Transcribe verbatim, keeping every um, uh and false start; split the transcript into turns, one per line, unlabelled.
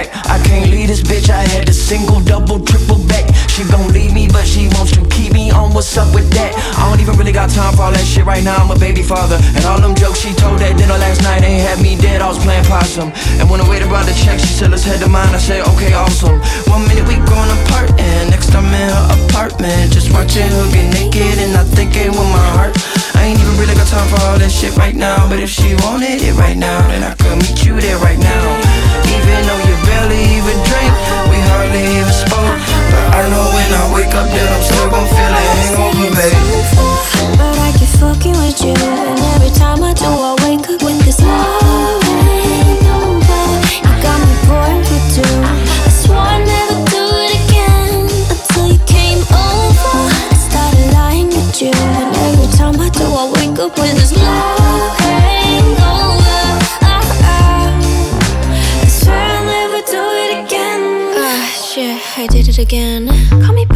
back. I can't leave this bitch, I had to single, double, triple back. She gon' leave me, but she wants to keep me on, what's up with that? I don't even really got time for all that shit right now, I'm a baby father. And all them jokes she told at dinner last night ain't had me dead, I was playing possum. And when I waited about the check, she said let's head to mine, I said okay, awesome. One minute we going apart, and next I'm in her apartment, just watching her get naked, and I thinking with my heart. I ain't even really got time for all that shit right now, but if she wanted it right now, then I could meet you there right now. Even though you barely even drink, we hardly even spoke, but I know when I wake up that I'm still gon' feel it hangover, babe.
But I keep fucking with you, and every time I do I wake up with this love hangover. You got me pouring for two, I swore I'd never do it again until you came over. I started lying with you, and every time I do I wake up with this love hangover. ah, ah. I swear I'll never do it again. Ah, shit, I did it again. Call me